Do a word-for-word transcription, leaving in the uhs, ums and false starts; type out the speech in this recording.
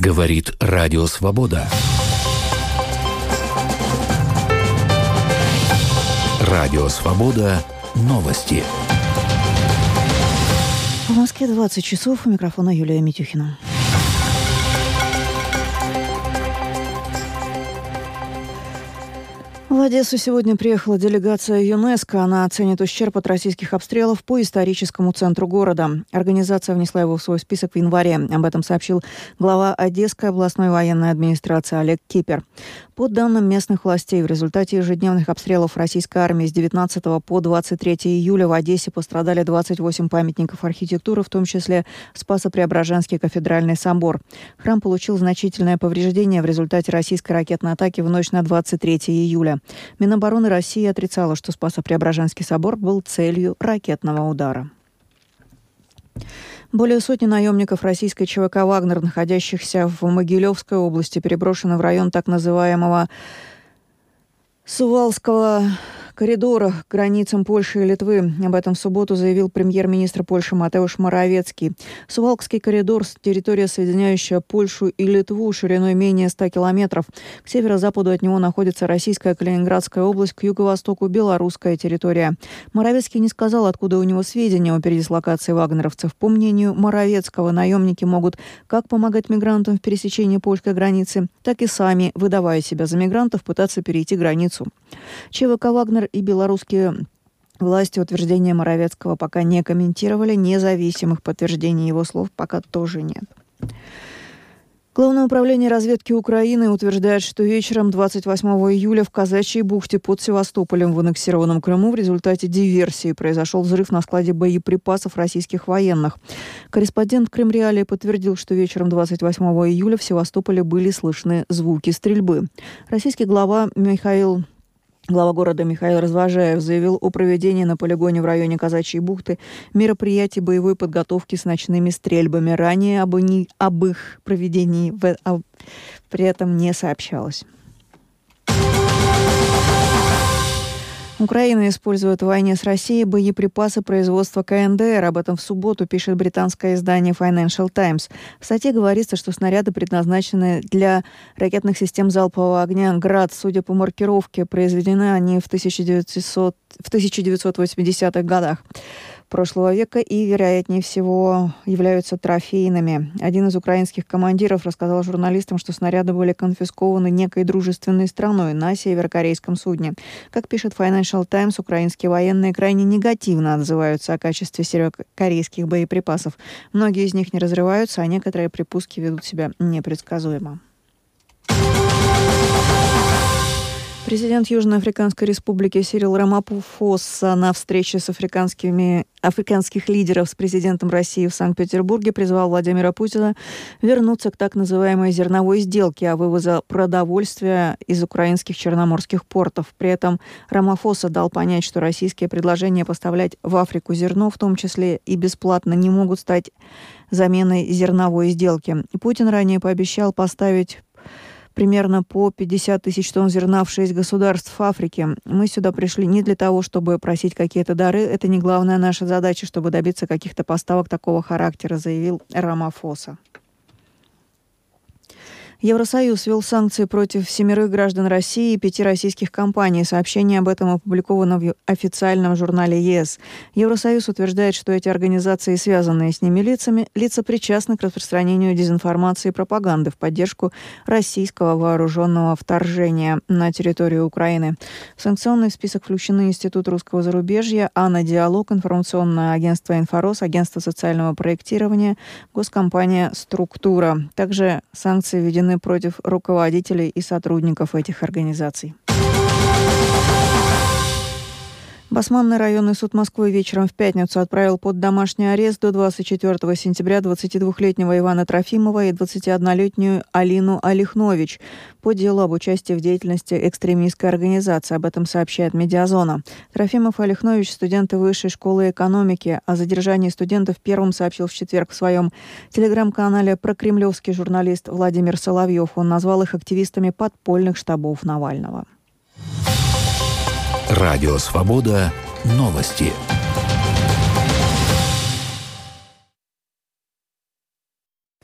Говорит Радио Свобода. Радио Свобода. Новости. В Москве двадцать часов. У микрофона Юлия Митюхина. В Одессу сегодня приехала делегация ЮНЕСКО. Она оценит ущерб от российских обстрелов по историческому центру города. Организация внесла его в свой список в январе. Об этом сообщил глава Одесской областной военной администрации Олег Кипер. По данным местных властей, в результате ежедневных обстрелов российской армии с девятнадцатого по двадцать третье июля в Одессе пострадали двадцать восемь памятников архитектуры, в том числе Спасо-Преображенский кафедральный собор. Храм получил значительное повреждение в результате российской ракетной атаки в ночь на двадцать третье июля. Минобороны России отрицала, что Спасо-Преображенский собор был целью ракетного удара. Более сотни наемников российской ЧВК «Вагнер», находящихся в Могилевской области, переброшены в район так называемого Сувалского коридора к границам Польши и Литвы. Об этом в субботу заявил премьер-министр Польши Матеуш Моровецкий. Сувалкский коридор – территория, соединяющая Польшу и Литву шириной менее ста километров. К северо-западу от него находится российская Калининградская область, к юго-востоку – белорусская территория. Моровецкий не сказал, откуда у него сведения о передислокации вагнеровцев. По мнению Моровецкого, наемники могут как помогать мигрантам в пересечении польской границы, так и сами, выдавая себя за мигрантов, пытаться перейти границу. ЧВК «Вагнер» и белорусские власти утверждения Моровецкого пока не комментировали. Независимых подтверждений его слов пока тоже нет. Главное управление разведки Украины утверждает, что вечером двадцать восьмого июля в Казачьей бухте под Севастополем в аннексированном Крыму в результате диверсии произошел взрыв на складе боеприпасов российских военных. Корреспондент Крымреалии подтвердил, что вечером двадцать восьмого июля в Севастополе были слышны звуки стрельбы. Российский глава Михаил Глава города Михаил Развожаев заявил о проведении на полигоне в районе Казачьей бухты мероприятий боевой подготовки с ночными стрельбами. Ранее об, они, об их проведении в, а, при этом не сообщалось. Украина использует в войне с Россией боеприпасы производства КНДР. Об этом в субботу пишет британское издание Financial Times. В статье говорится, что снаряды предназначены для ракетных систем залпового огня «Град». Судя по маркировке, произведены они в тысяча девятьсот, в тысяча девятьсот восьмидесятых годах прошлого века и, вероятнее всего, являются трофейными. Один из украинских командиров рассказал журналистам, что снаряды были конфискованы некой дружественной страной на северокорейском судне. Как пишет Financial Times, украинские военные крайне негативно отзываются о качестве северокорейских боеприпасов. Многие из них не разрываются, а некоторые при пуске ведут себя непредсказуемо. Президент Южноафриканской республики Сирил Рамапоса на встрече с африканскими, африканских лидеров с президентом России в Санкт-Петербурге призвал Владимира Путина вернуться к так называемой зерновой сделке о вывозе продовольствия из украинских черноморских портов. При этом Рамапоса дал понять, что российские предложения поставлять в Африку зерно, в том числе и бесплатно, не могут стать заменой зерновой сделки. И Путин ранее пообещал поставить примерно по пятьдесят тысяч тонн зерна в шесть государств Африки. Мы сюда пришли не для того, чтобы просить какие-то дары. Это не главная наша задача, чтобы добиться каких-то поставок такого характера, заявил Рамапоса. Евросоюз ввел санкции против семерых граждан России и пяти российских компаний. Сообщение об этом опубликовано в официальном журнале ЕС. Евросоюз утверждает, что эти организации, связанные с ними лицами, лица причастны к распространению дезинформации и пропаганды в поддержку российского вооруженного вторжения на территорию Украины. В санкционный список включены Институт русского зарубежья, Ана-Диалог, информационное агентство «Инфорос», агентство социального проектирования, госкомпания «Структура». Также санкции введены против руководителей и сотрудников этих организаций. Басманный районный суд Москвы вечером в пятницу отправил под домашний арест до двадцать четвёртого сентября двадцатидвухлетнего Ивана Трофимова и двадцатиоднолетнюю Алину Олехнович по делу об участии в деятельности экстремистской организации. Об этом сообщает «Медиазона». Трофимов и Олехнович – студенты Высшей школы экономики. О задержании студентов первым сообщил в четверг в своем телеграм-канале прокремлевский журналист Владимир Соловьев. Он назвал их активистами подпольных штабов Навального. Радио Свобода. Новости.